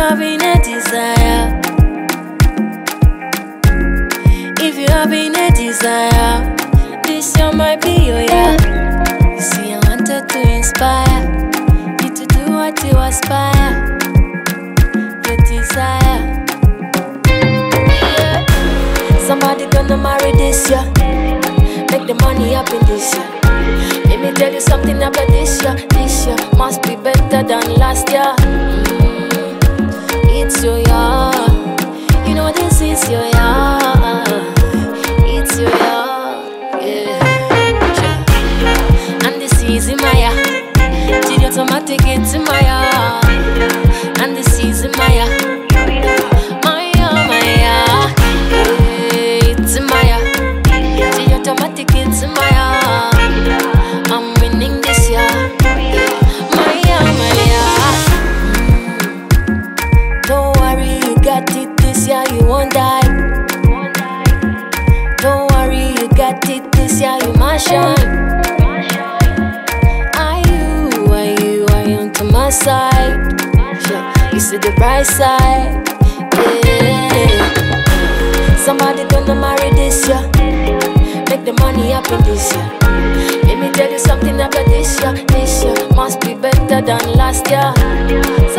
having a desire, if you having a desire, this year might be your year. You see, I wanted to inspire you to do what you aspire, your desire. Somebody gonna marry this year, make the money happen this year. Let me tell you something about this year. This year must be better than last year. It's your year, you know this is your year. It's your year, yeah. And this is in my year, till you automatic it's in my year. And this is in my year. Automatic, it's in my year. I'm winning this year. My year. Don't worry, you got it this year, you won't die. Don't worry, you got it this year, you must shine. Are you onto my side? Yeah. You see the bright side. Yeah. Somebody gonna marry this year, make the money happen this year. Let me tell you something about this year. This year must be better than last year.